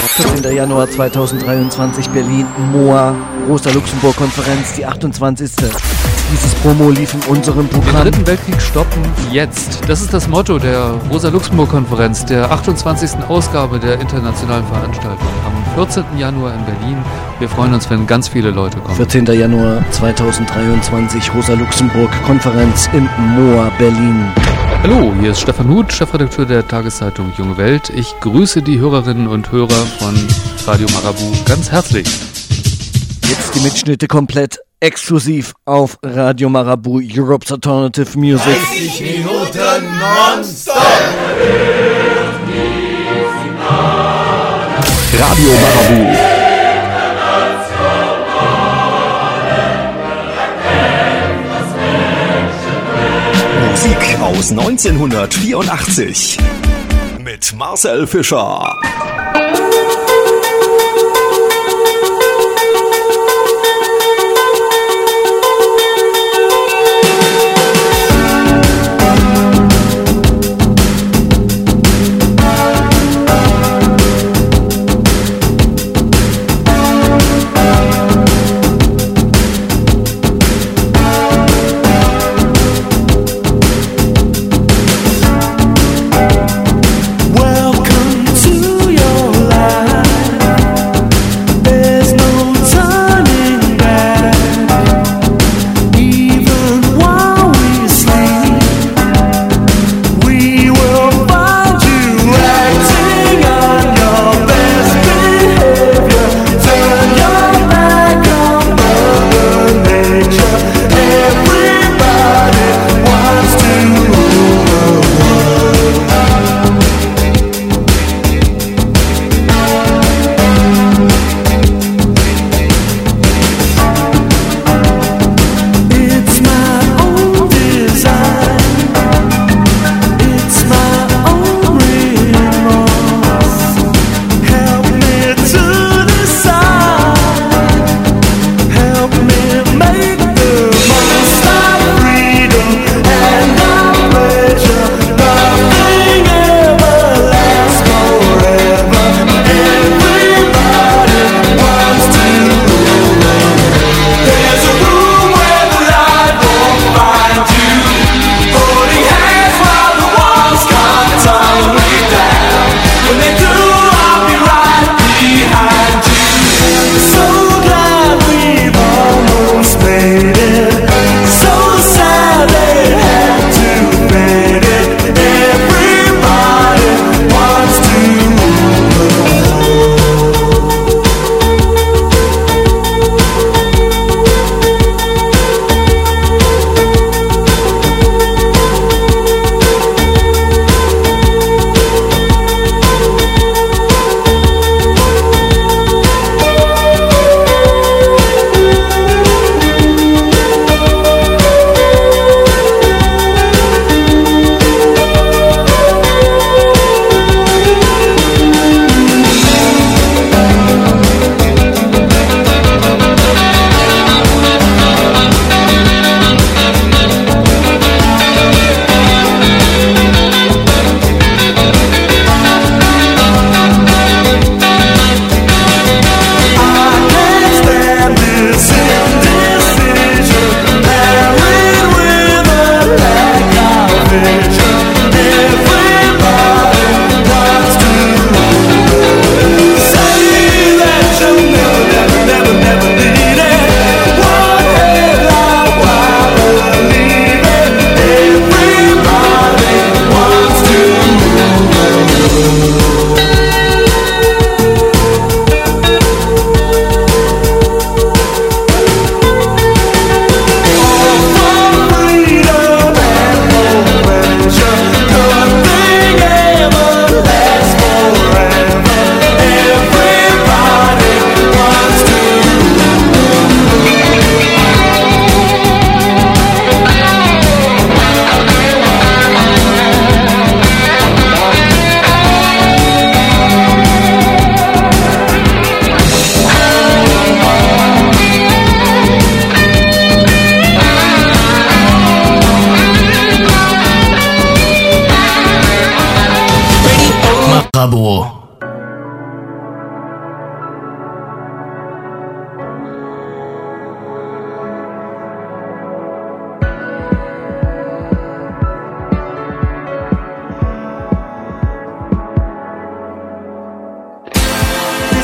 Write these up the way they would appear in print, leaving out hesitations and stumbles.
14. Januar 2023, Berlin, MOA, Rosa-Luxemburg-Konferenz, die 28. Dieses Promo lief in unserem Programm. Den Dritten Weltkrieg stoppen jetzt. Das ist das Motto der Rosa-Luxemburg-Konferenz, der 28. Ausgabe der internationalen Veranstaltung am 14. Januar in Berlin. Wir freuen uns, wenn ganz viele Leute kommen. 14. Januar 2023, Rosa-Luxemburg-Konferenz im MOA, Berlin. Hallo, hier ist Stefan Huth, Chefredakteur der Tageszeitung Junge Welt. Ich grüße die Hörerinnen und Hörer von Radio Marabu ganz herzlich. Jetzt die Mitschnitte komplett exklusiv auf Radio Marabu, Europe's Alternative Music. 30 Minuten nonstop! Radio Marabu. Musik aus 1984 mit Marcel Fischer. Welcome to your life.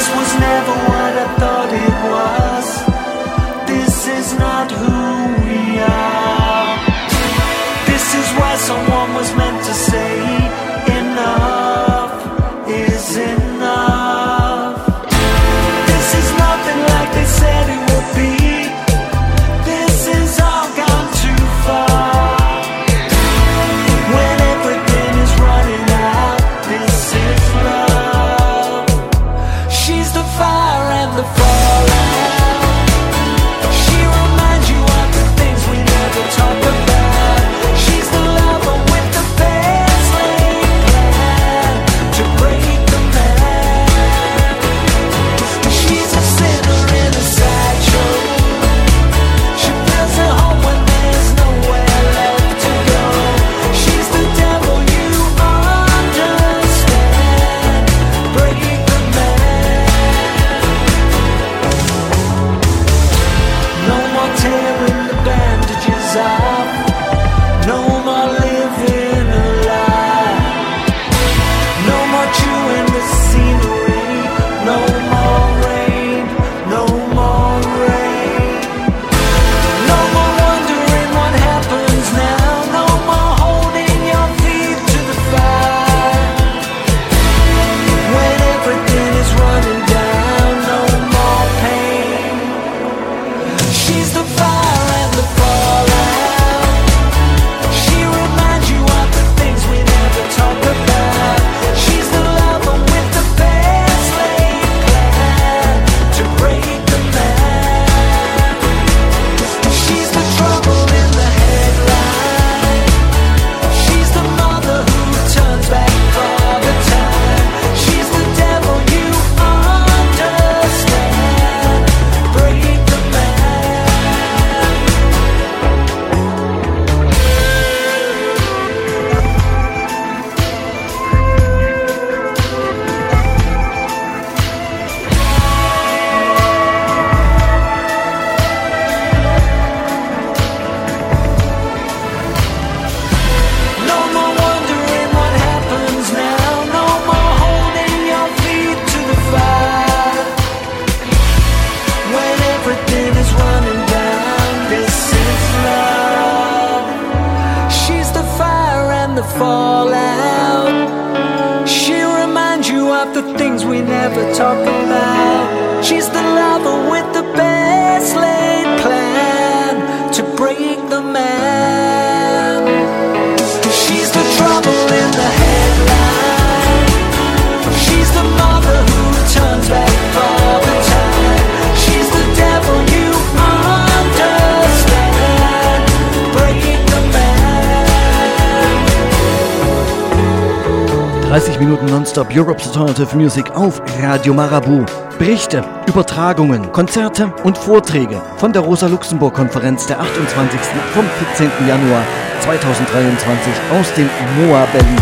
Nonstop Europe's Alternative Music auf Radio Marabout. Berichte, Übertragungen, Konzerte und Vorträge von der Rosa-Luxemburg-Konferenz der 28. vom 14. Januar 2023 aus dem MOA Berlin.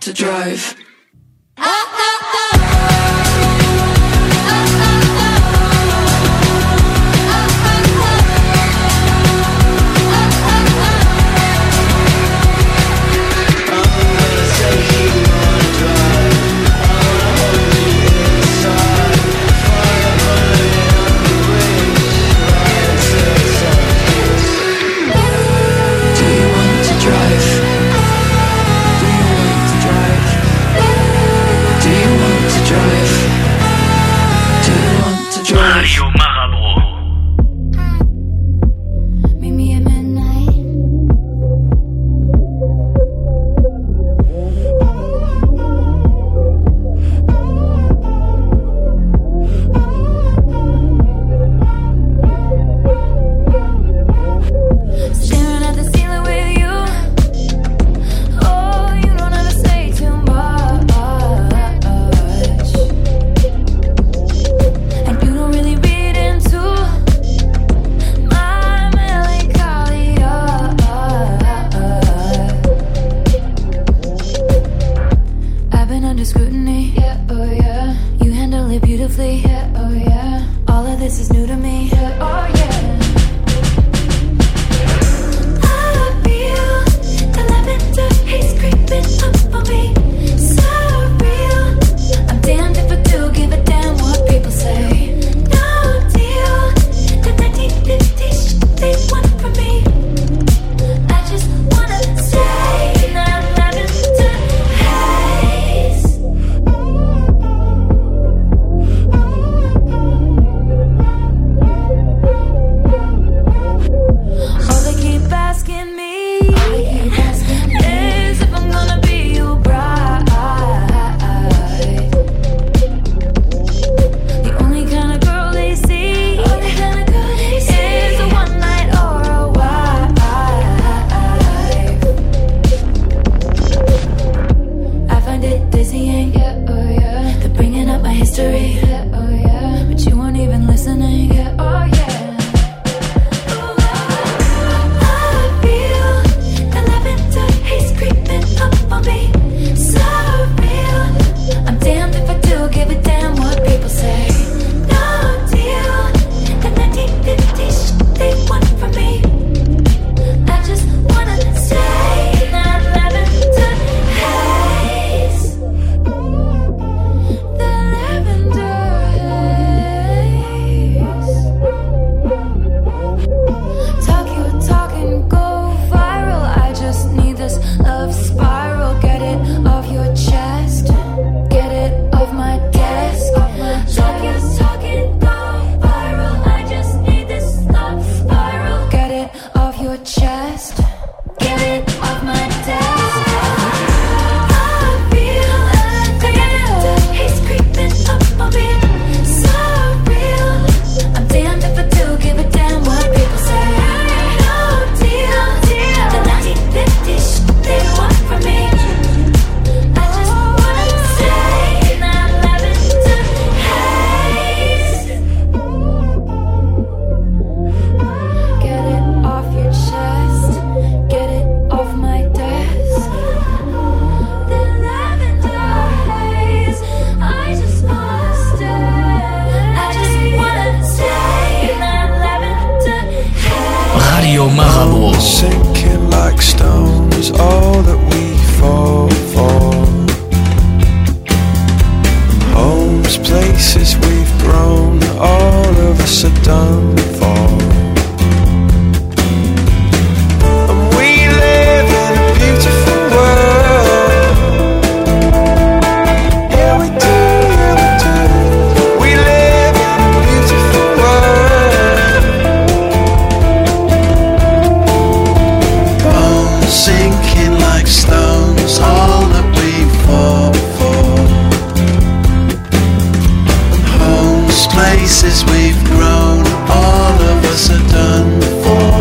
to drive? Radio Marabou. Meet me at midnight. Staring at the ceiling with you. Oh, you don't ever say too much. And you don't really read into my melancholia. I've been under scrutiny, yeah, oh yeah. You handle it beautifully, yeah, oh yeah. All of this is new to me, yeah, oh yeah. I feel the lavender haze creeping up on me, so real. I'm damned if I do give a damn what people say. No deal, the 1950s they want from me. I just wanna stay in that lavender haze. All they keep asking me is if I'm gonna be your bride. The only kind of girl they see is a one night or a wife. I find it dizzying, yeah, oh yeah. They're bringing up my history, yeah, oh yeah. But you weren't even listening, yeah, oh yeah. I feel the lavender haze creeping up on me, so real. I'm damned if I do give a damn what people say. No deal, the 1950s they want from me. I just wanna stay in that lavender haze. The lavender haze. Talk your talk and go viral. I just need this love spiral. Get it off your chest. Get it off my desk. Talk your talk and go viral. I just need this love spiral. Get it off your chest. Get it off my desk. I feel the lavender haze creeping up on me, so real. I'm damned if I do give a damn what people say. No deal, the 1950s they want from me. I just wanna stay in that lavender haze. Get it off your chest. Get it off my desk. The lavender haze. I just wanna stay. I just wanna stay in that lavender haze. Radio Marabou. Sinking like stones, all that we fall for. Homes, places we've grown, all of us are done for. And we live in a beautiful world. Yeah, we do, yeah, we do. We live in a beautiful world. Bones sinking like stones, all that we fall for. Homes, places we've grown, all of us are done for.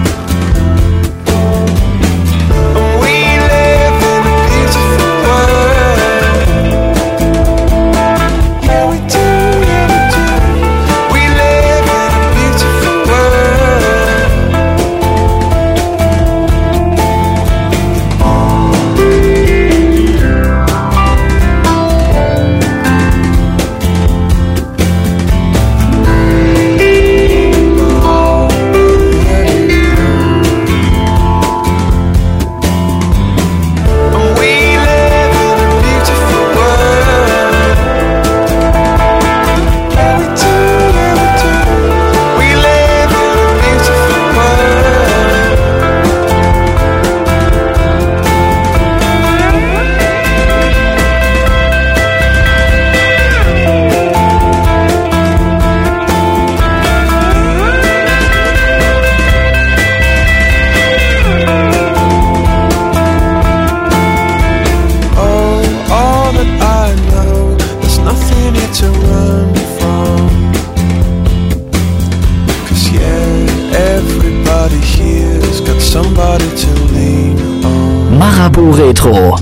And we live in a beautiful world. Yeah, we do, yeah, we do. We live in a beautiful world. Retro.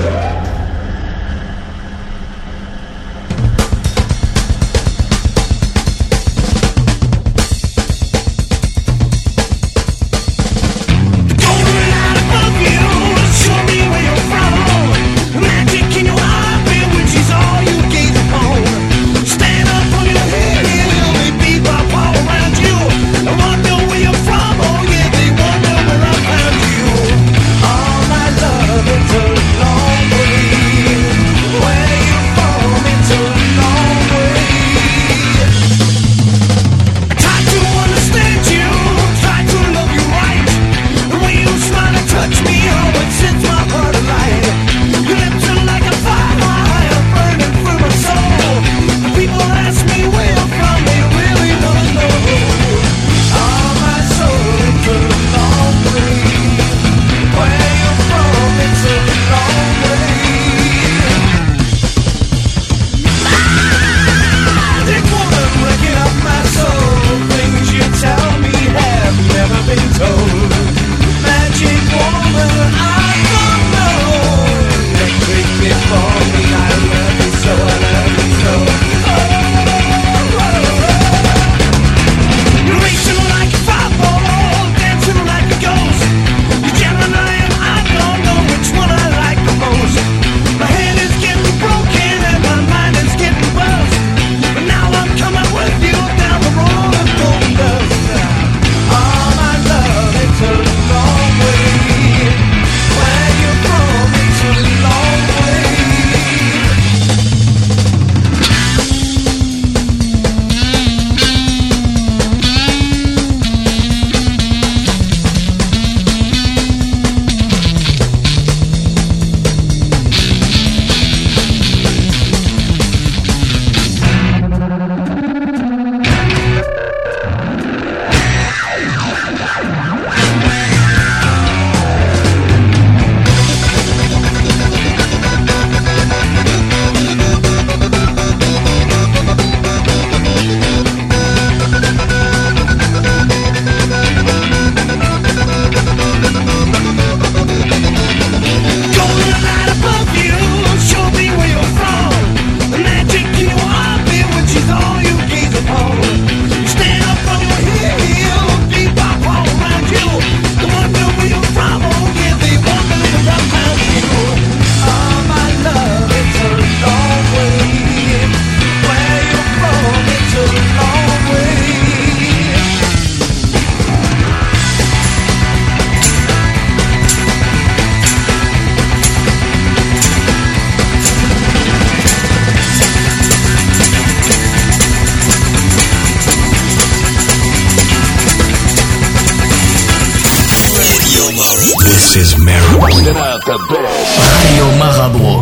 Radio Marabou.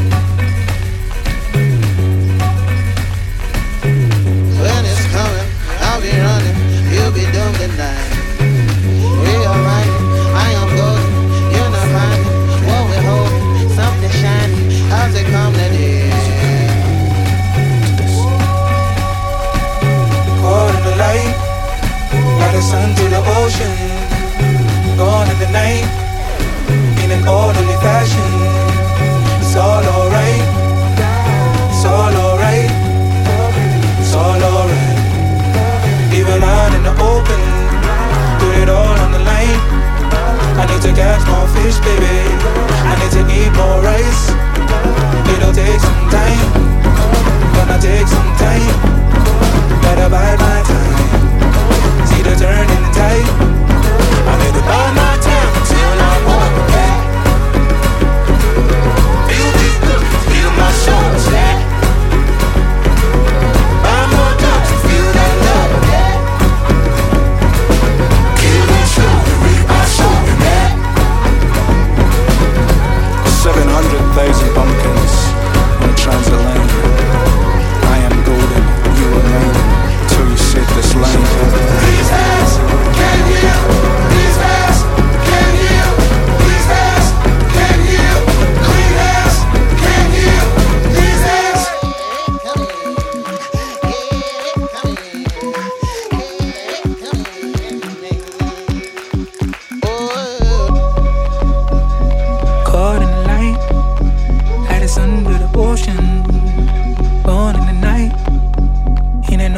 When it's coming, I'll be running, you'll be doomed tonight. We are riding, I am golden, you're not finding what we're holding, something shiny, how's it come today? Caught in the light, like the sun to the ocean. Gone in the night, in an orderly fashion. It's all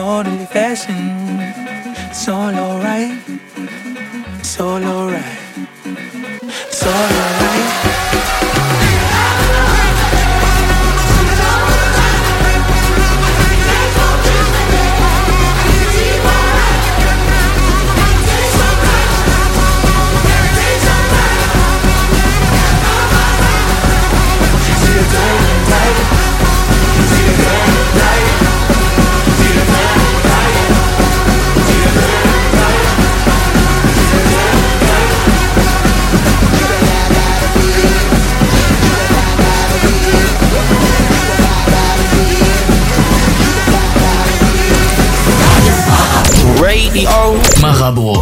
orderly fashion. It's all alright. It's all alright. It's all alright. Radio Marabout.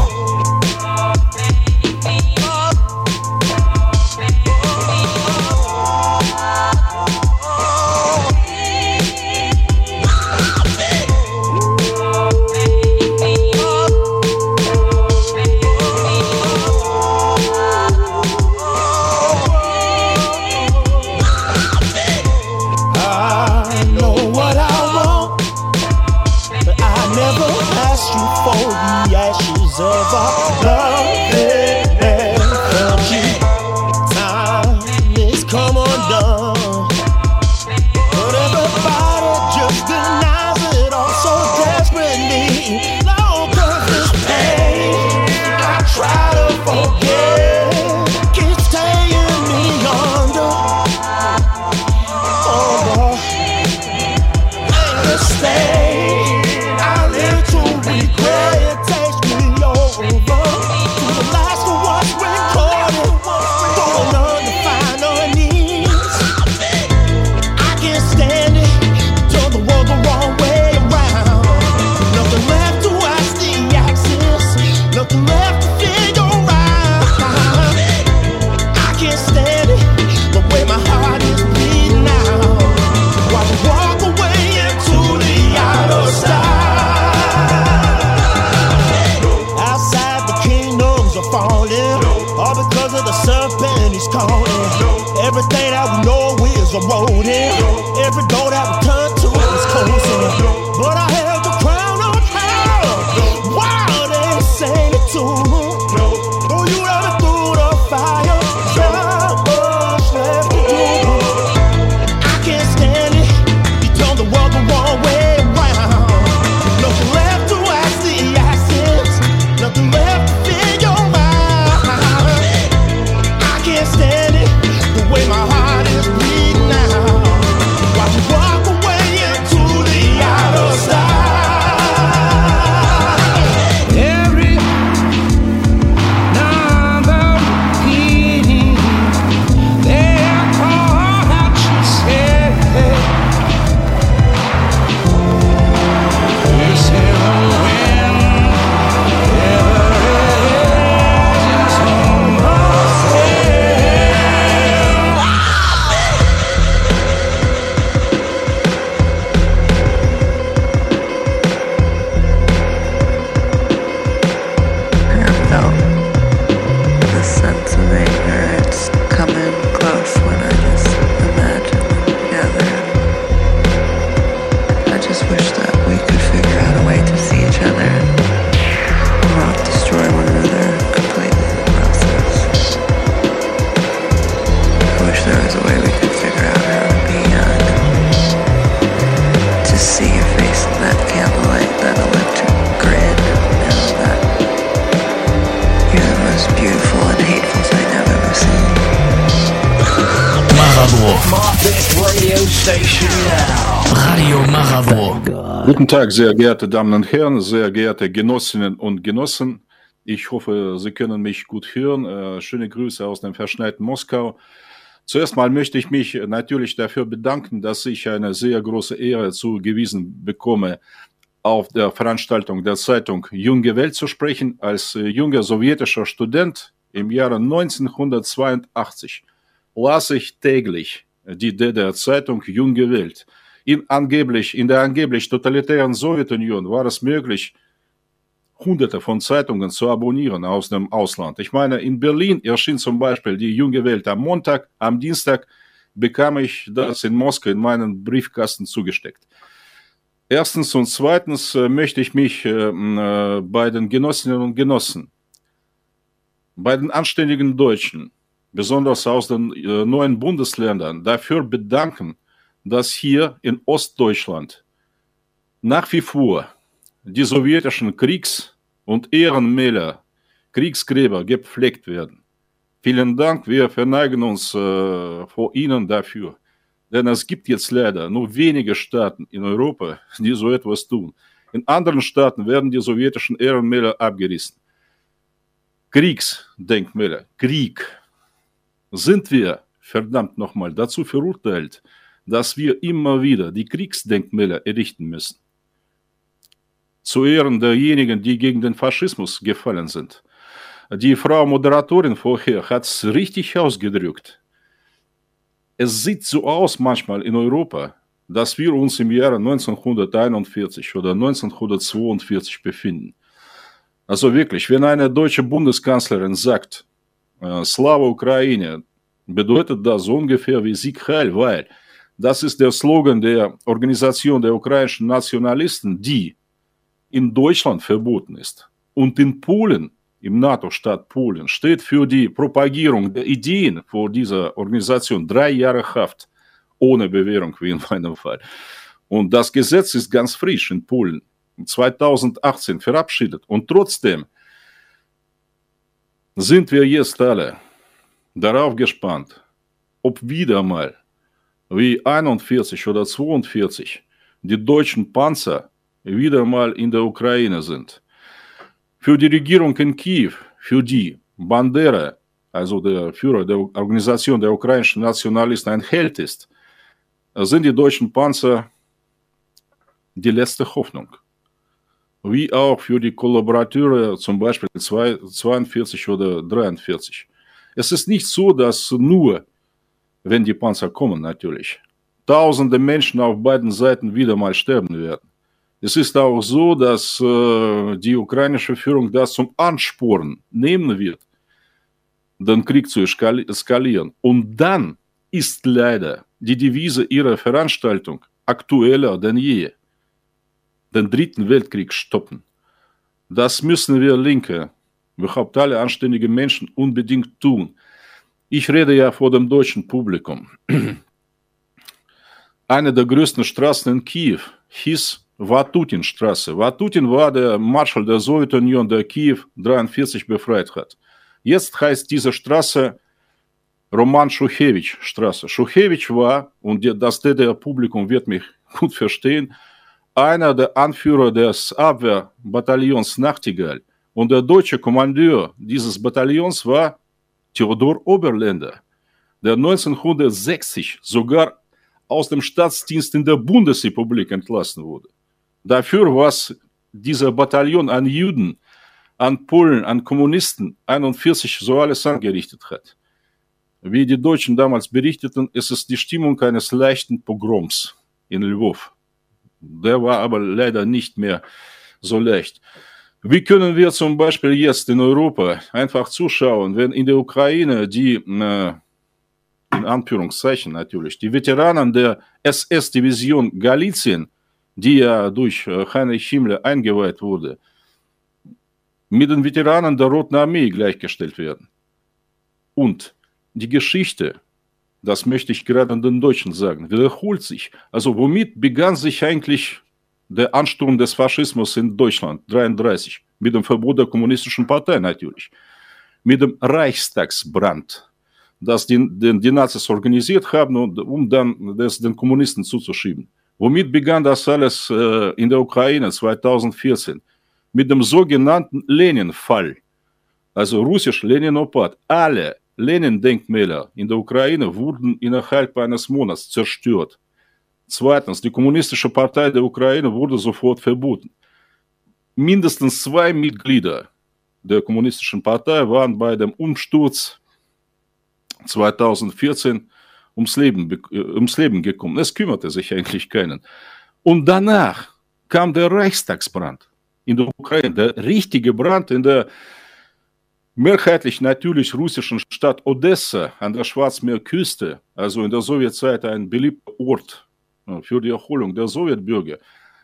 Radio Marabout. Guten Tag, sehr geehrte Damen und Herren, sehr geehrte Genossinnen und Genossen. Ich hoffe, Sie können mich gut hören. Schöne Grüße aus dem verschneiten Moskau. Zuerst mal möchte ich mich natürlich dafür bedanken, dass ich eine sehr große Ehre zugewiesen bekomme, auf der Veranstaltung der Zeitung Junge Welt zu sprechen. Als junger sowjetischer Student im Jahre 1982 las ich täglich die DDR-Zeitung Junge Welt. In der angeblich totalitären Sowjetunion war es möglich, Hunderte von Zeitungen zu abonnieren aus dem Ausland. Ich meine, in Berlin erschien zum Beispiel die Junge Welt am Montag, am Dienstag bekam ich das in Moskau in meinen Briefkasten zugesteckt. Erstens und zweitens möchte ich mich bei den Genossinnen und Genossen, bei den anständigen Deutschen, besonders aus den neuen Bundesländern, dafür bedanken, dass hier in Ostdeutschland nach wie vor die sowjetischen Kriegs- und Ehrenmäler, Kriegsgräber gepflegt werden. Vielen Dank, wir verneigen uns vor Ihnen dafür. Denn es gibt jetzt leider nur wenige Staaten in Europa, die so etwas tun. In anderen Staaten werden die sowjetischen Ehrenmäler abgerissen. Kriegsdenkmäler, Krieg. Sind wir, verdammt nochmal, dazu verurteilt, dass wir immer wieder die Kriegsdenkmäler errichten müssen? Zu Ehren derjenigen, die gegen den Faschismus gefallen sind. Die Frau Moderatorin vorher hat es richtig ausgedrückt. Es sieht so aus manchmal in Europa, dass wir uns im Jahre 1941 oder 1942 befinden. Also wirklich, wenn eine deutsche Bundeskanzlerin sagt, Slava Ukraine, bedeutet das so ungefähr wie Sieg Heil, weil das ist der Slogan der Organisation der ukrainischen Nationalisten, die in Deutschland verboten ist. Und in Polen, im NATO-Staat Polen, steht für die Propagierung der Ideen vor dieser Organisation 3 Jahre Haft, ohne Bewährung wie in meinem Fall. Und das Gesetz ist ganz frisch in Polen, 2018 verabschiedet. Und trotzdem sind wir jetzt alle darauf gespannt, ob wieder mal wie 41 oder 42 die deutschen Panzer wieder mal in der Ukraine sind. Für die Regierung in Kiew, für die Bandera, also der Führer der Organisation der ukrainischen Nationalisten, ein Held ist, sind die deutschen Panzer die letzte Hoffnung. Wie auch für die Kollaborateure, zum Beispiel 42 oder 43. Es ist nicht so, dass nur, wenn die Panzer kommen natürlich, tausende Menschen auf beiden Seiten wieder mal sterben werden. Es ist auch so, dass die ukrainische Führung das zum Ansporn nehmen wird, den Krieg zu eskalieren. Und dann ist leider die Devise ihrer Veranstaltung aktueller denn je. Den Dritten Weltkrieg stoppen. Das müssen wir Linke, überhaupt alle anständigen Menschen unbedingt tun. Ich rede ja vor dem deutschen Publikum. Eine der größten Straßen in Kiew hieß Vatutinstraße. Vatutin war der Marschall der Sowjetunion, der Kiew 1943 befreit hat. Jetzt heißt diese Straße Roman Schuchewitsch-Straße. Schuchewitsch war, und das DDR-Publikum wird mich gut verstehen, einer der Anführer des Abwehrbataillons Nachtigall. Und der deutsche Kommandeur dieses Bataillons war Theodor Oberländer, der 1960 sogar aus dem Staatsdienst in der Bundesrepublik entlassen wurde. Dafür, was dieser Bataillon an Juden, an Polen, an Kommunisten 1941 so alles angerichtet hat. Wie die Deutschen damals berichteten, ist es die Stimmung eines leichten Pogroms in Lwów. Der war aber leider nicht mehr so leicht. Wie können wir zum Beispiel jetzt in Europa einfach zuschauen, wenn in der Ukraine die, in Anführungszeichen natürlich, die Veteranen der SS-Division Galizien, die ja durch Heinrich Himmler eingeweiht wurde, mit den Veteranen der Roten Armee gleichgestellt werden. Und die Geschichte, das möchte ich gerade den Deutschen sagen, wiederholt sich. Also womit begann sich eigentlich der Ansturm des Faschismus in Deutschland 1933? Mit dem Verbot der kommunistischen Partei natürlich. Mit dem Reichstagsbrand, das die Nazis organisiert haben, um dann das den Kommunisten zuzuschieben. Womit begann das alles in der Ukraine 2014? Mit dem sogenannten Lenin-Fall. Also russisch Leninopad. Alle Lenin-Denkmäler in der Ukraine wurden innerhalb eines Monats zerstört. Zweitens, die Kommunistische Partei der Ukraine wurde sofort verboten. Mindestens 2 Mitglieder der Kommunistischen Partei waren bei dem Umsturz 2014 ums Leben gekommen. Es kümmerte sich eigentlich keinen. Und danach kam der Reichstagsbrand in der Ukraine, der richtige Brand in der mehrheitlich natürlich russischen Stadt Odessa an der Schwarzmeerküste, also in der Sowjetzeit ein beliebter Ort für die Erholung der Sowjetbürger.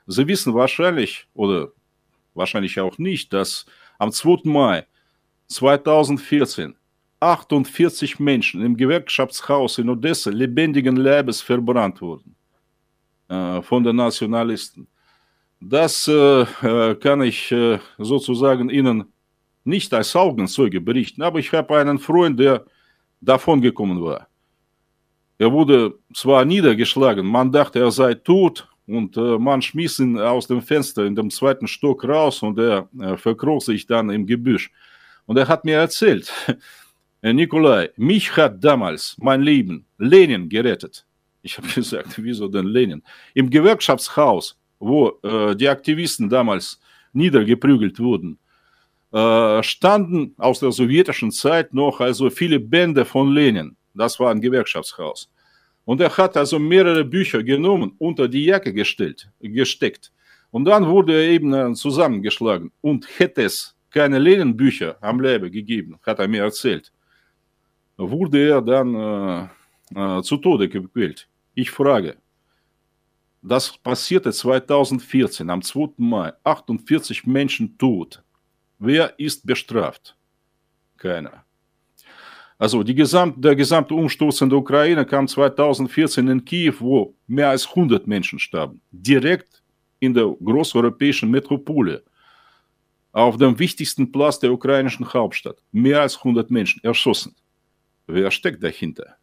Sie wissen wahrscheinlich, oder wahrscheinlich auch nicht, dass am 2. Mai 2014 48 Menschen im Gewerkschaftshaus in Odessa lebendigen Leibes verbrannt wurden von den Nationalisten. Das kann ich sozusagen Ihnen nicht als Augenzeuge berichten, aber ich habe einen Freund, der davon gekommen war. Er wurde zwar niedergeschlagen, man dachte, er sei tot und man schmiss ihn aus dem Fenster in dem 2. Stock raus und er verkroch sich dann im Gebüsch. Und er hat mir erzählt, Nikolai, mich hat damals mein Leben Lenin gerettet. Ich habe gesagt, wieso denn Lenin? Im Gewerkschaftshaus, wo die Aktivisten damals niedergeprügelt wurden, standen aus der sowjetischen Zeit noch also viele Bände von Lenin. Das war ein Gewerkschaftshaus. Und er hat also mehrere Bücher genommen, unter die Jacke gesteckt. Und dann wurde er eben zusammengeschlagen. Und hätte es keine Lenin-Bücher am Leibe gegeben, hat er mir erzählt, wurde er dann zu Tode gequält. Ich frage, das passierte 2014, am 2. Mai, 48 Menschen tot. Wer ist bestraft? Keiner. Also der gesamte Umsturz in der Ukraine kam 2014 in Kiew, wo mehr als 100 Menschen starben. Direkt in der großeuropäischen Metropole, auf dem wichtigsten Platz der ukrainischen Hauptstadt. Mehr als 100 Menschen erschossen. Wer steckt dahinter?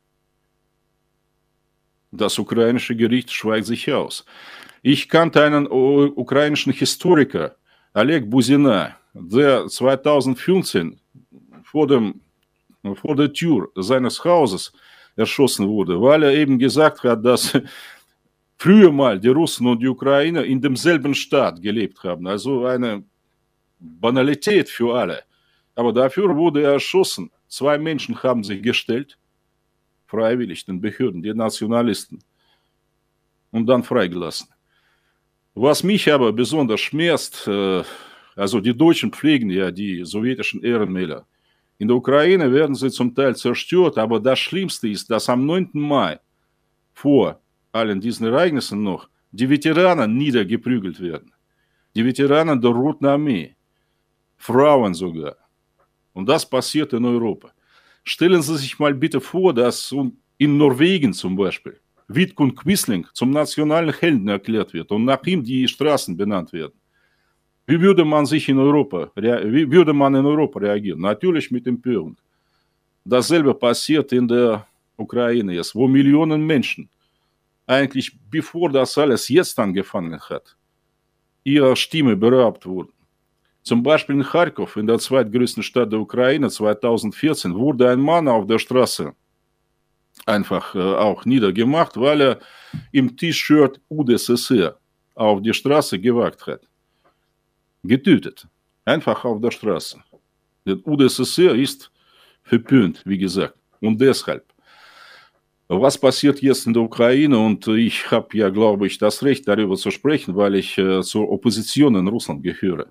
Das ukrainische Gericht schweigt sich aus. Ich kannte einen ukrainischen Historiker, Oleg Buzina, der 2015 vor der Tür seines Hauses erschossen wurde, weil er eben gesagt hat, dass früher mal die Russen und die Ukrainer in demselben Staat gelebt haben. Also eine Banalität für alle. Aber dafür wurde er erschossen. 2 Menschen haben sich gestellt, freiwillig den Behörden, die Nationalisten, und dann freigelassen. Was mich aber besonders schmerzt, also die Deutschen pflegen ja die sowjetischen Ehrenmäler. In der Ukraine werden sie zum Teil zerstört, aber das Schlimmste ist, dass am 9. Mai vor allen diesen Ereignissen noch die Veteranen niedergeprügelt werden. Die Veteranen der Roten Armee, Frauen sogar. Und das passiert in Europa. Stellen Sie sich mal bitte vor, dass in Norwegen zum Beispiel Vidkun Quisling zum nationalen Helden erklärt wird und nach ihm die Straßen benannt werden. Wie würde man in Europa reagieren? Natürlich mit Empörung. Dasselbe passiert in der Ukraine jetzt, wo Millionen Menschen eigentlich, bevor das alles jetzt angefangen hat, ihrer Stimme beraubt wurden. Zum Beispiel in Kharkov, in der zweitgrößten Stadt der Ukraine 2014, wurde ein Mann auf der Straße einfach auch niedergemacht, weil er im T-Shirt UdSSR auf die Straße gewagt hat. Getötet. Einfach auf der Straße. Denn UdSSR ist verpönt, wie gesagt. Und deshalb. Was passiert jetzt in der Ukraine? Und ich habe ja, glaube ich, das Recht, darüber zu sprechen, weil ich zur Opposition in Russland gehöre.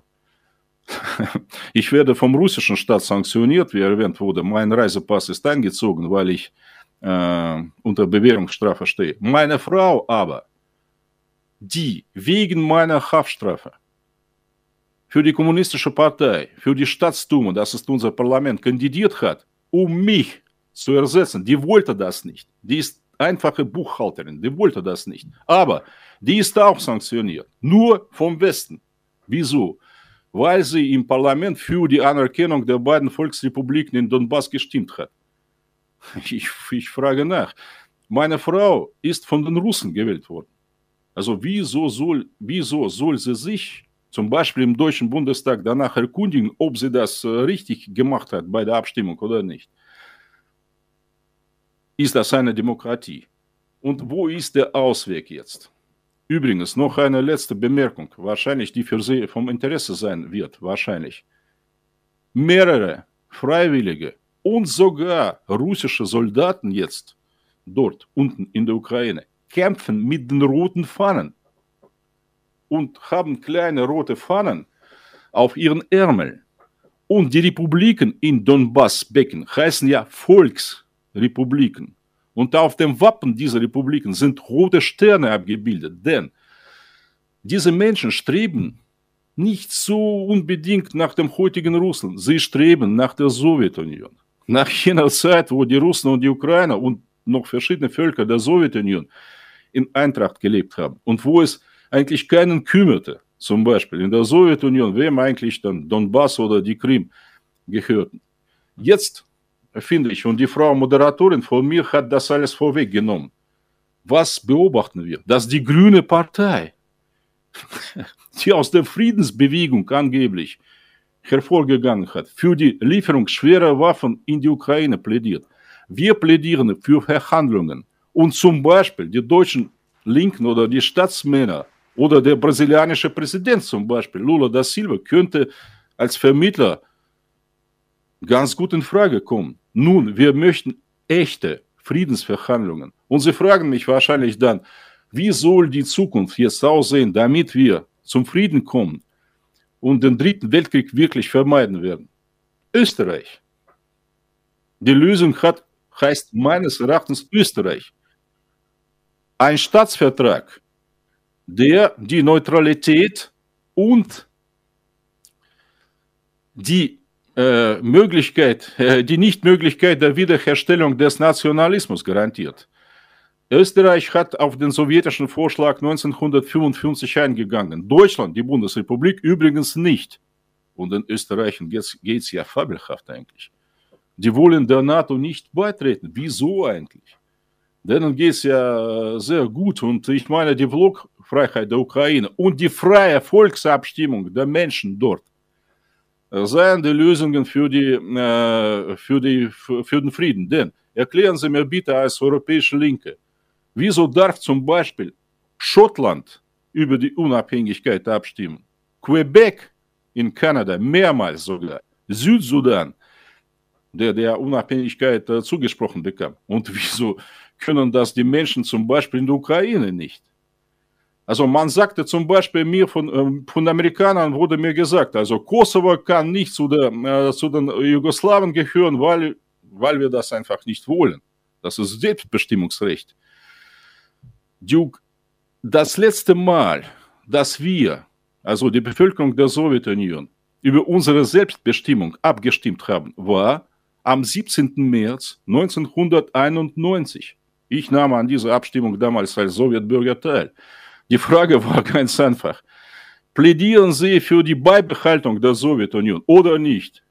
Ich werde vom russischen Staat sanktioniert, wie erwähnt wurde. Mein Reisepass ist eingezogen, weil ich unter Bewährungsstrafe stehe. Meine Frau aber, die wegen meiner Haftstrafe für die Kommunistische Partei, für die Staatsdume, das ist unser Parlament, kandidiert hat, um mich zu ersetzen, die wollte das nicht. Die ist einfache Buchhalterin, die wollte das nicht. Aber die ist auch sanktioniert, nur vom Westen. Wieso? Weil sie im Parlament für die Anerkennung der beiden Volksrepubliken in Donbass gestimmt hat. Ich frage nach. Meine Frau ist von den Russen gewählt worden. Also wieso soll sie sich zum Beispiel im Deutschen Bundestag danach erkundigen, ob sie das richtig gemacht hat bei der Abstimmung oder nicht? Ist das eine Demokratie? Und wo ist der Ausweg jetzt? Übrigens, noch eine letzte Bemerkung, wahrscheinlich die für Sie vom Interesse sein wird, wahrscheinlich. Mehrere Freiwillige und sogar russische Soldaten jetzt dort unten in der Ukraine kämpfen mit den roten Fahnen und haben kleine rote Fahnen auf ihren Ärmeln. Und die Republiken in Donbassbecken heißen ja Volksrepubliken. Und auf dem Wappen dieser Republiken sind rote Sterne abgebildet, denn Diese Menschen streben nicht so unbedingt nach dem heutigen Russland. Sie streben nach der Sowjetunion. Nach jener Zeit, wo die Russen und die Ukrainer und noch verschiedene Völker der Sowjetunion in Eintracht gelebt haben und wo es eigentlich keinen kümmerte, zum Beispiel in der Sowjetunion, wem eigentlich dann Donbass oder die Krim gehörten. Jetzt finde ich, und die Frau Moderatorin von mir hat das alles vorweggenommen. Was beobachten wir? Dass die Grüne Partei, die aus der Friedensbewegung angeblich hervorgegangen hat, für die Lieferung schwerer Waffen in die Ukraine plädiert. Wir plädieren für Verhandlungen. Und zum Beispiel die deutschen Linken oder die Staatsmänner oder der brasilianische Präsident zum Beispiel, Lula da Silva, könnte als Vermittler ganz gut in Frage kommen. Nun, wir möchten echte Friedensverhandlungen. Und Sie fragen mich wahrscheinlich dann, wie soll die Zukunft jetzt aussehen, damit wir zum Frieden kommen und den Dritten Weltkrieg wirklich vermeiden werden? Österreich. Die Lösung heißt meines Erachtens Österreich. Ein Staatsvertrag, der die Neutralität und die Nichtmöglichkeit der Wiederherstellung des Nationalismus garantiert. Österreich hat auf den sowjetischen Vorschlag 1955 eingegangen. Deutschland, die Bundesrepublik, übrigens nicht. Und in Österreich geht es ja fabelhaft eigentlich. Die wollen der NATO nicht beitreten. Wieso eigentlich? Denen geht es ja sehr gut. Und ich meine, die Blockfreiheit der Ukraine und die freie Volksabstimmung der Menschen dort seien die Lösungen für den Frieden. Denn erklären Sie mir bitte als europäische Linke, wieso darf zum Beispiel Schottland über die Unabhängigkeit abstimmen, Quebec in Kanada mehrmals sogar, Südsudan, der Unabhängigkeit zugesprochen bekam. Und wieso können das die Menschen zum Beispiel in der Ukraine nicht? Also man sagte zum Beispiel mir von Amerikanern wurde mir gesagt, also Kosovo kann nicht zu den Jugoslawen gehören, weil wir das einfach nicht wollen. Das ist Selbstbestimmungsrecht. Das letzte Mal, dass wir, also die Bevölkerung der Sowjetunion, über unsere Selbstbestimmung abgestimmt haben, war am 17. März 1991. Ich nahm an dieser Abstimmung damals als Sowjetbürger teil. Die Frage war ganz einfach. Plädieren Sie für die Beibehaltung der Sowjetunion oder nicht?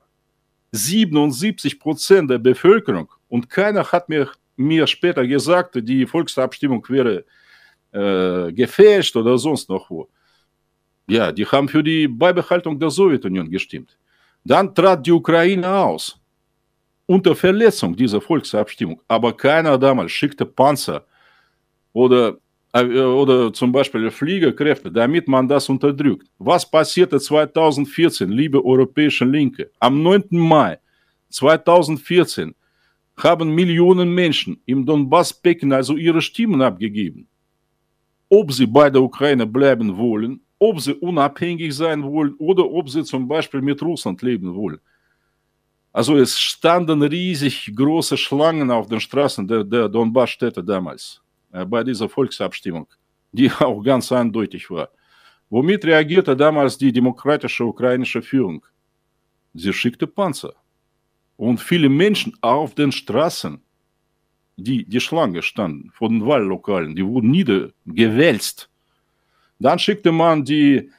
77% der Bevölkerung, und keiner hat mir später gesagt, die Volksabstimmung wäre gefälscht oder sonst noch wo. Ja, die haben für die Beibehaltung der Sowjetunion gestimmt. Dann trat die Ukraine aus. Unter Verletzung dieser Volksabstimmung. Aber keiner damals schickte Panzer oder zum Beispiel Fliegerkräfte, damit man das unterdrückt. Was passierte 2014, liebe europäische Linke? Am 9. Mai 2014 haben Millionen Menschen im Donbass-Becken also ihre Stimmen abgegeben. Ob sie bei der Ukraine bleiben wollen, ob sie unabhängig sein wollen oder ob sie zum Beispiel mit Russland leben wollen. Also es standen riesig große Schlangen auf den Straßen der Donbass-Städte damals. Bei dieser Volksabstimmung, die auch ganz eindeutig war. Womit reagierte damals die demokratische ukrainische Führung? Sie schickte Panzer. Und viele Menschen auf den Straßen, die Schlange standen, vor den Wahllokalen, die wurden niedergewälzt. Dann schickte man die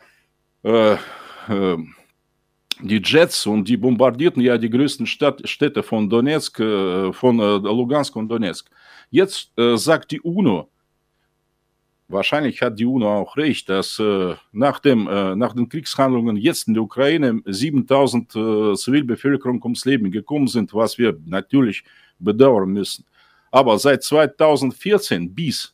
Jets und die bombardierten ja die größten Städte von Donetsk, von Lugansk und Donetsk. Jetzt sagt die UNO, wahrscheinlich hat die UNO auch recht, dass nach den Kriegshandlungen jetzt in der Ukraine 7000 Zivilbevölkerung ums Leben gekommen sind, was wir natürlich bedauern müssen. Aber seit 2014 bis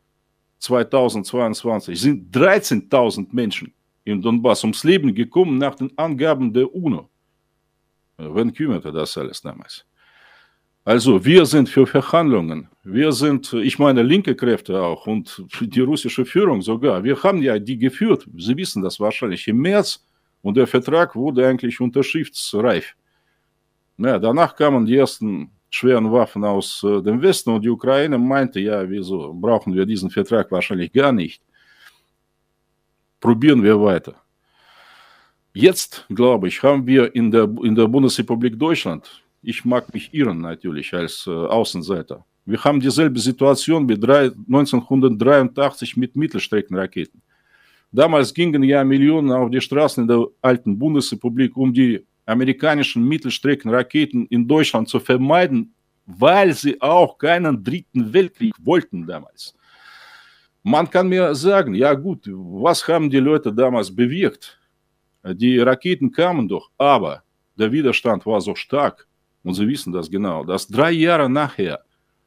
2022 sind 13.000 Menschen im Donbass ums Leben gekommen nach den Angaben der UNO. Wen kümmerte das alles damals? Also wir sind für Verhandlungen. Wir sind, ich meine, linke Kräfte auch und die russische Führung sogar. Wir haben ja die geführt. Sie wissen das wahrscheinlich im März und der Vertrag wurde eigentlich unterschriftsreif. Ja, danach kamen die ersten schweren Waffen aus dem Westen und die Ukraine meinte, ja, wieso brauchen wir diesen Vertrag wahrscheinlich gar nicht. probieren wir weiter. Jetzt, glaube ich, haben wir in der Bundesrepublik Deutschland, ich mag mich irren natürlich als Außenseiter, wir haben dieselbe Situation wie 1983 mit Mittelstreckenraketen. Damals gingen ja Millionen auf die Straßen in der alten Bundesrepublik, um die amerikanischen Mittelstreckenraketen in Deutschland zu vermeiden, weil sie auch keinen dritten Weltkrieg wollten damals. Man kann mir sagen, ja gut, was haben die Leute damals bewirkt? Die Raketen kamen doch, aber der Widerstand war so stark, und Sie wissen das genau, dass 3 Jahre nachher,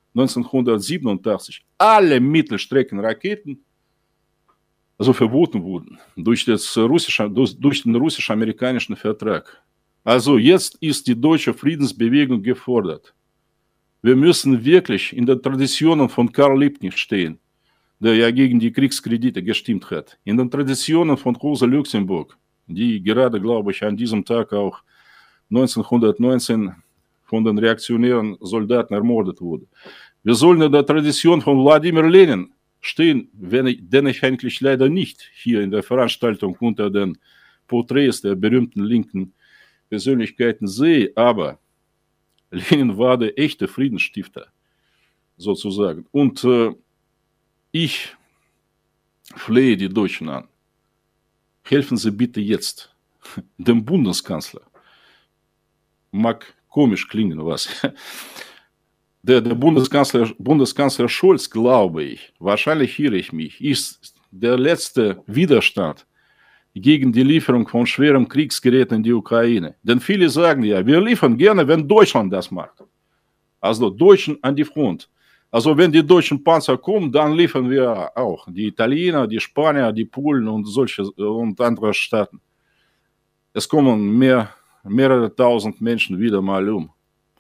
1987, alle Mittelstreckenraketen also verboten wurden durch den russisch-amerikanischen Vertrag. Also jetzt ist die deutsche Friedensbewegung gefordert. Wir müssen wirklich in den Traditionen von Karl Liebknecht stehen, der ja gegen die Kriegskredite gestimmt hat. In den Traditionen von Rosa Luxemburg, die gerade, glaube ich, an diesem Tag auch 1919 von den reaktionären Soldaten ermordet wurde. Wir sollen in der Tradition von Wladimir Lenin stehen, den ich eigentlich leider nicht hier in der Veranstaltung unter den Porträts der berühmten linken Persönlichkeiten sehe, aber Lenin war der echte Friedensstifter, sozusagen. Und ich flehe die Deutschen an. Helfen Sie bitte jetzt dem Bundeskanzler. Mag komisch klingen, was. Der Bundeskanzler Scholz, glaube ich, wahrscheinlich irre ich mich, ist der letzte Widerstand gegen die Lieferung von schwerem Kriegsgerät in die Ukraine. Denn viele sagen ja, wir liefern gerne, wenn Deutschland das macht. Also Deutschen an die Front. Also wenn die deutschen Panzer kommen, dann liefern wir auch. Die Italiener, die Spanier, die Polen und solche und andere Staaten. Es kommen mehrere tausend Menschen wieder mal um.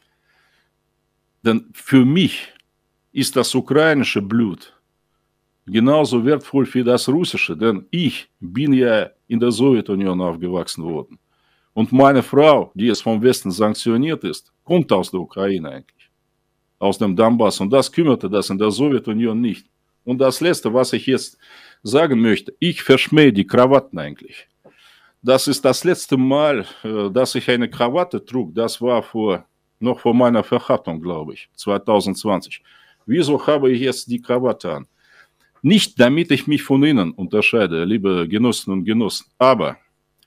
Denn für mich ist das ukrainische Blut genauso wertvoll wie das russische, denn ich bin ja in der Sowjetunion aufgewachsen worden. Und meine Frau, die es vom Westen sanktioniert ist, kommt aus der Ukraine eigentlich, aus dem Donbass. Und das kümmerte das in der Sowjetunion nicht. Und das Letzte, was ich jetzt sagen möchte, ich verschmähe die Krawatten eigentlich. Das ist das letzte Mal, dass ich eine Krawatte trug, das war noch vor meiner Verhaftung, glaube ich, 2020. Wieso habe ich jetzt die Krawatte an? Nicht, damit ich mich von Ihnen unterscheide, liebe Genossinnen und Genossen, aber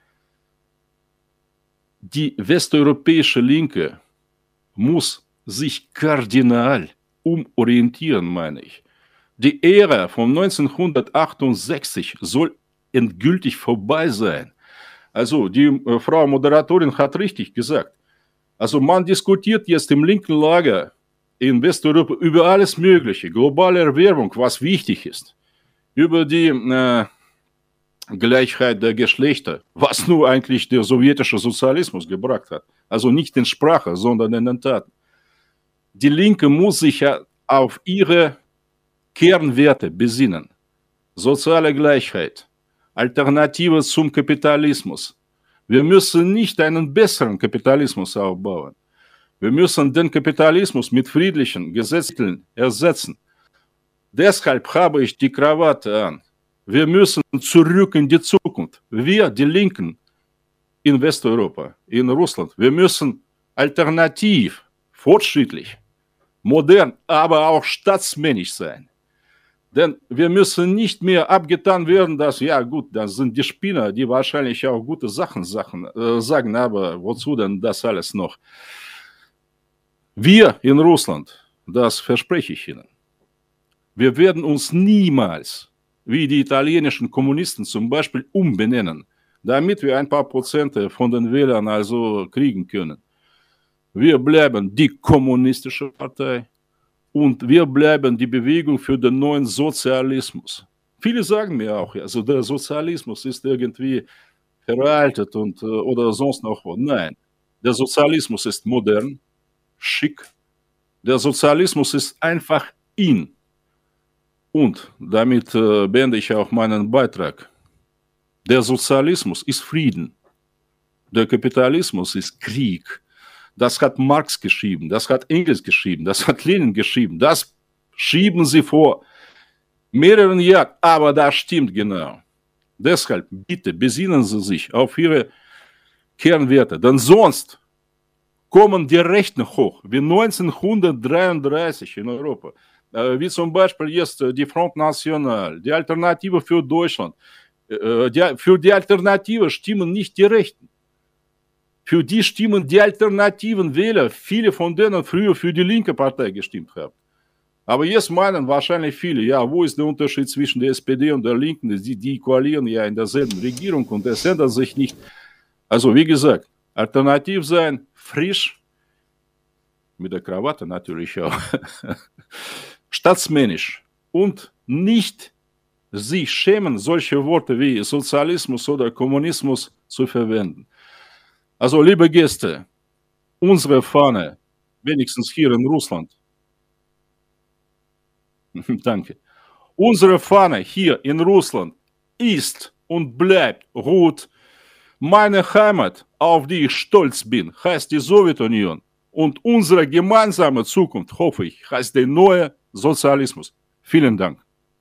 die westeuropäische Linke muss sich kardinal umorientieren, meine ich. Die Ära von 1968 soll endgültig vorbei sein. Also die Frau Moderatorin hat richtig gesagt. Also man diskutiert jetzt im linken Lager in Westeuropa über alles Mögliche, globale Erwärmung, was wichtig ist, über die Gleichheit der Geschlechter, was nur eigentlich der sowjetische Sozialismus gebracht hat. Also nicht in Sprache, sondern in den Taten. Die Linke muss sich ja auf ihre Kernwerte besinnen. Soziale Gleichheit, Alternative zum Kapitalismus. Wir müssen nicht einen besseren Kapitalismus aufbauen. Wir müssen den Kapitalismus mit friedlichen Gesetzen ersetzen. Deshalb habe ich die Krawatte an. Wir müssen zurück in die Zukunft. Wir, die Linken in Westeuropa, in Russland, wir müssen alternativ, fortschrittlich, modern, aber auch staatsmännisch sein. Denn wir müssen nicht mehr abgetan werden, dass, ja gut, das sind die Spinner, die wahrscheinlich auch gute Sachen sagen, aber wozu denn das alles noch? Wir in Russland, das verspreche ich Ihnen, wir werden uns niemals, wie die italienischen Kommunisten zum Beispiel, umbenennen, damit wir ein paar Prozente von den Wählern also kriegen können. Wir bleiben die kommunistische Partei. Und wir bleiben die Bewegung für den neuen Sozialismus. Viele sagen mir auch, also der Sozialismus ist irgendwie veraltet oder sonst noch was. Nein, der Sozialismus ist modern, schick. Der Sozialismus ist einfach in. Und damit beende ich auch meinen Beitrag. Der Sozialismus ist Frieden. Der Kapitalismus ist Krieg. Das hat Marx geschrieben, das hat Engels geschrieben, das hat Lenin geschrieben. Das schieben sie vor mehreren Jahren, aber das stimmt genau. Deshalb bitte besinnen Sie sich auf Ihre Kernwerte, denn sonst kommen die Rechten hoch, wie 1933 in Europa, wie zum Beispiel jetzt die Front National, die Alternative für Deutschland. Für die Alternative stimmen nicht die Rechten. Für die stimmen die alternativen Wähler, viele von denen früher für die linke Partei gestimmt haben. Aber jetzt meinen wahrscheinlich viele, ja, wo ist der Unterschied zwischen der SPD und der Linken? Die koalieren ja in derselben Regierung und es ändert sich nicht. Also wie gesagt, alternativ sein, frisch, mit der Krawatte natürlich auch, staatsmännisch und nicht sich schämen, solche Worte wie Sozialismus oder Kommunismus zu verwenden. Also liebe Gäste, unsere Fahne, wenigstens hier in Russland, danke, unsere Fahne hier in Russland ist und bleibt rot. Meine Heimat, auf die ich stolz bin, heißt die Sowjetunion. Und unsere gemeinsame Zukunft, hoffe ich, heißt der neue Sozialismus. Vielen Dank.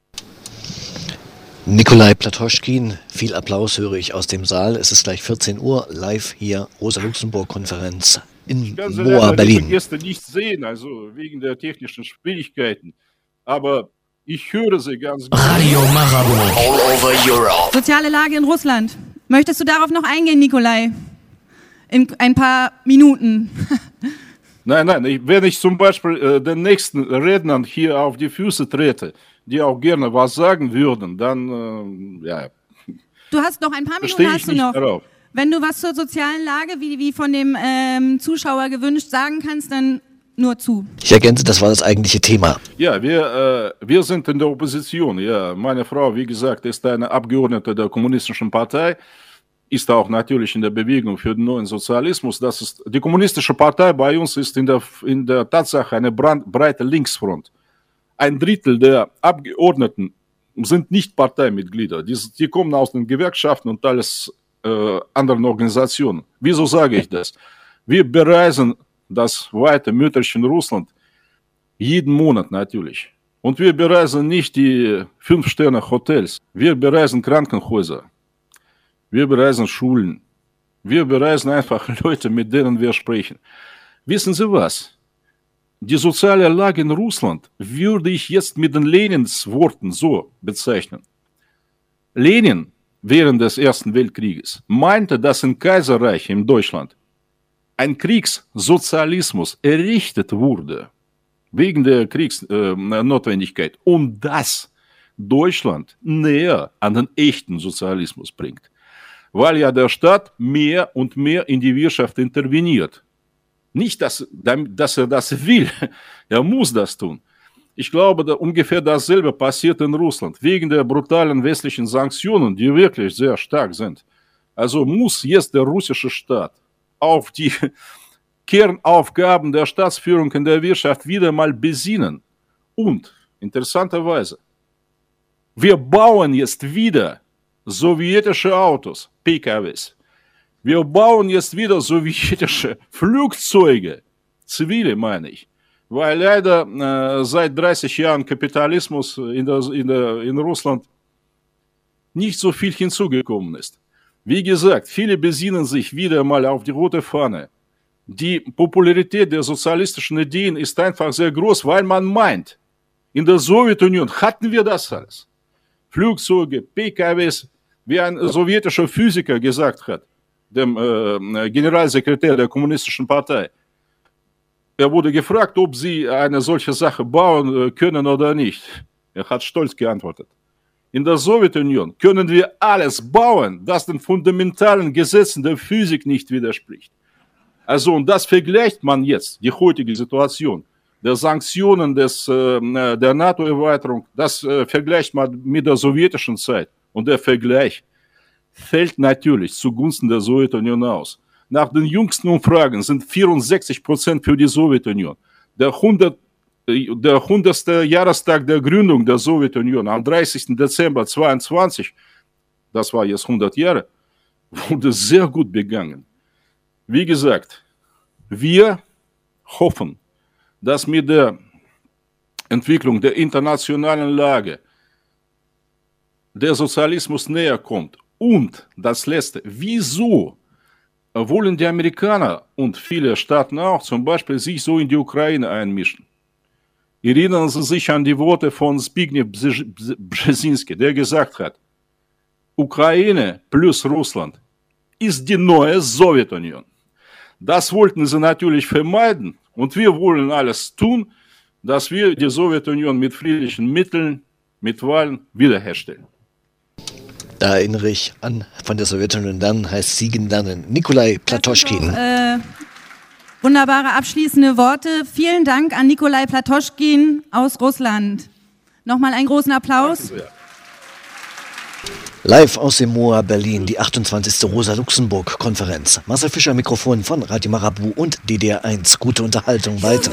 Nikolai Platoschkin, viel Applaus höre ich aus dem Saal. Es ist gleich 14 Uhr, live hier, Rosa-Luxemburg-Konferenz in Moa, Berlin. Ich kann Gäste nicht sehen, also wegen der technischen Schwierigkeiten. Aber ich höre sie ganz gut. Radio Marabu. All over Europe. Soziale Lage in Russland. Möchtest du darauf noch eingehen, Nikolai? In ein paar Minuten. Nein, wenn ich zum Beispiel den nächsten Rednern hier auf die Füße trete, die auch gerne was sagen würden, dann, ja. Du hast noch ein paar Minuten, hast du noch. Darauf. Wenn du was zur sozialen Lage, wie von dem Zuschauer gewünscht, sagen kannst, dann nur zu. Ich ergänze, das war das eigentliche Thema. Ja, wir sind in der Opposition. Ja, meine Frau, wie gesagt, ist eine Abgeordnete der Kommunistischen Partei, ist auch natürlich in der Bewegung für den neuen Sozialismus. Das ist, die Kommunistische Partei bei uns ist in der Tatsache eine breite Linksfront. Ein Drittel der Abgeordneten sind nicht Parteimitglieder. Die kommen aus den Gewerkschaften und alles anderen Organisationen. Wieso sage ich das? Wir bereisen das weite Mütterchen Russland jeden Monat natürlich. Und wir bereisen nicht die 5-Sterne-Hotels. Wir bereisen Krankenhäuser. Wir bereisen Schulen. Wir bereisen einfach Leute, mit denen wir sprechen. Wissen Sie was? Die soziale Lage in Russland würde ich jetzt mit den Lenins Worten so bezeichnen. Lenin während des Ersten Weltkrieges meinte, dass im Kaiserreich in Deutschland ein Kriegssozialismus errichtet wurde, wegen der Kriegsnotwendigkeit, und das Deutschland näher an den echten Sozialismus bringt. Weil ja der Staat mehr und mehr in die Wirtschaft interveniert. Nicht, dass er das will, er muss das tun. Ich glaube, ungefähr dasselbe passiert in Russland, wegen der brutalen westlichen Sanktionen, die wirklich sehr stark sind. Also muss jetzt der russische Staat auf die Kernaufgaben der Staatsführung in der Wirtschaft wieder mal besinnen. Und, interessanterweise, wir bauen jetzt wieder sowjetische Autos, PKWs. Wir bauen jetzt wieder sowjetische Flugzeuge, zivile meine ich, weil leider seit 30 Jahren Kapitalismus in Russland nicht so viel hinzugekommen ist. Wie gesagt, viele besinnen sich wieder mal auf die rote Fahne. Die Popularität der sozialistischen Ideen ist einfach sehr groß, weil man meint, in der Sowjetunion hatten wir das alles. Flugzeuge, PKWs, wie ein sowjetischer Physiker gesagt hat, dem Generalsekretär der Kommunistischen Partei. Er wurde gefragt, ob sie eine solche Sache bauen können oder nicht. Er hat stolz geantwortet. In der Sowjetunion können wir alles bauen, das den fundamentalen Gesetzen der Physik nicht widerspricht. Also, und das vergleicht man jetzt, die heutige Situation der Sanktionen der NATO-Erweiterung, das vergleicht man mit der sowjetischen Zeit. Und der Vergleich fällt natürlich zugunsten der Sowjetunion aus. Nach den jüngsten Umfragen sind 64% für die Sowjetunion. Der 100. Jahrestag der Gründung der Sowjetunion am 30. Dezember 22, das war jetzt 100 Jahre, wurde sehr gut begangen. Wie gesagt, wir hoffen, dass mit der Entwicklung der internationalen Lage der Sozialismus näher kommt. Und das Letzte, wieso wollen die Amerikaner und viele Staaten auch zum Beispiel sich so in die Ukraine einmischen? Erinnern Sie sich an die Worte von Zbigniew Brzezinski, der gesagt hat, Ukraine plus Russland ist die neue Sowjetunion. Das wollten sie natürlich vermeiden und wir wollen alles tun, dass wir die Sowjetunion mit friedlichen Mitteln, mit Wahlen wiederherstellen. Da erinnere ich an von der Sowjetunion dann heißt Siegen dann Nikolai Platoschkin. Wunderbare abschließende Worte. Vielen Dank an Nikolai Platoschkin aus Russland. Nochmal einen großen Applaus. Live aus dem MOA Berlin, die 28. Rosa-Luxemburg-Konferenz. Marcel Fischer, Mikrofon von Radio Marabu und DDR1. Gute Unterhaltung weiter.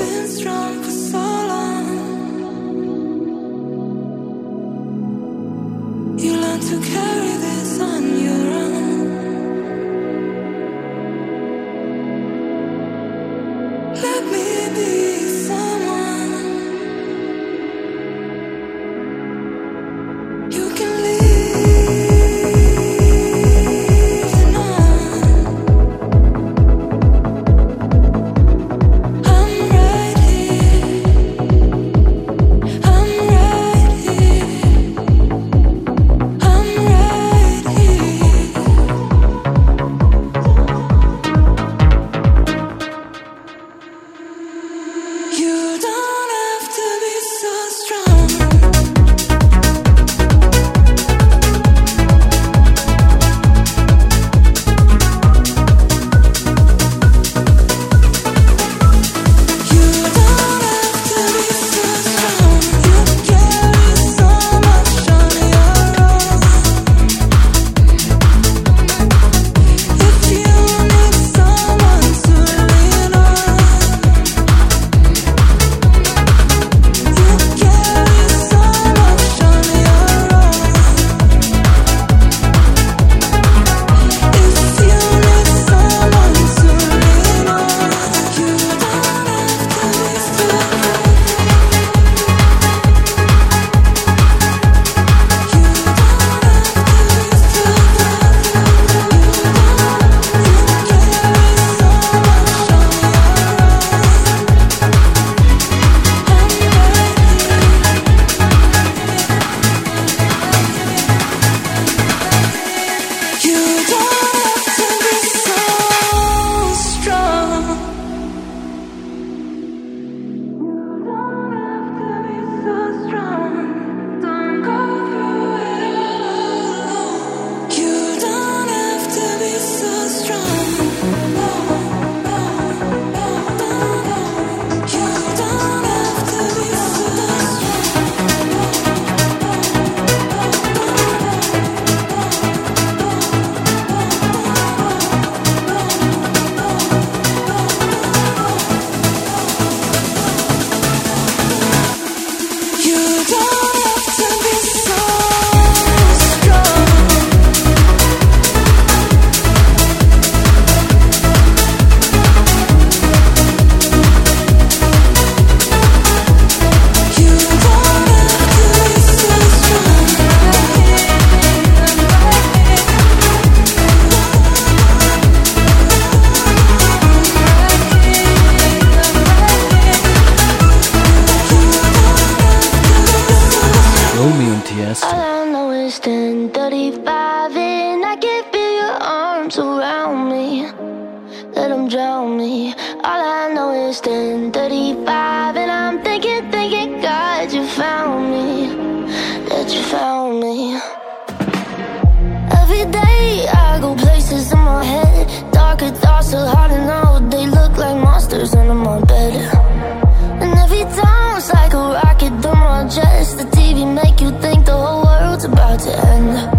Just the TV make you think the whole world's about to end.